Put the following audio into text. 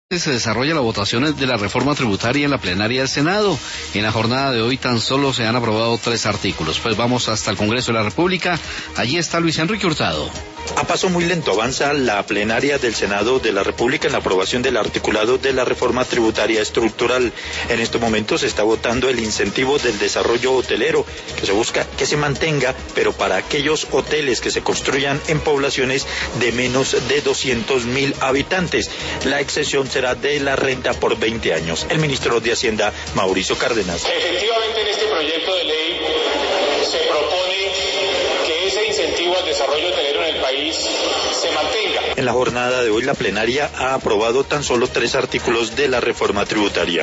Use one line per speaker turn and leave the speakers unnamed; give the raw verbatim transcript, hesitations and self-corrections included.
Se desarrolla la votación de la reforma tributaria en la plenaria del Senado. En la jornada de hoy tan solo se han aprobado tres artículos. Pues vamos hasta el Congreso de la República. Allí está Luis Enrique Hurtado.
A paso muy lento avanza la plenaria del Senado de la República en la aprobación del articulado de la reforma tributaria estructural. En este momento se está votando el incentivo del desarrollo hotelero, que se busca que se mantenga, pero para aquellos hoteles que se construyan en poblaciones de menos de doscientos mil habitantes. La excepción será de la renta por veinte años. El ministro de Hacienda, Mauricio Cárdenas.
Efectivamente, en este proyecto de ley se propone que ese incentivo al desarrollo hotelero en el país se mantenga.
En la jornada de hoy, la plenaria ha aprobado tan solo tres artículos de la reforma tributaria.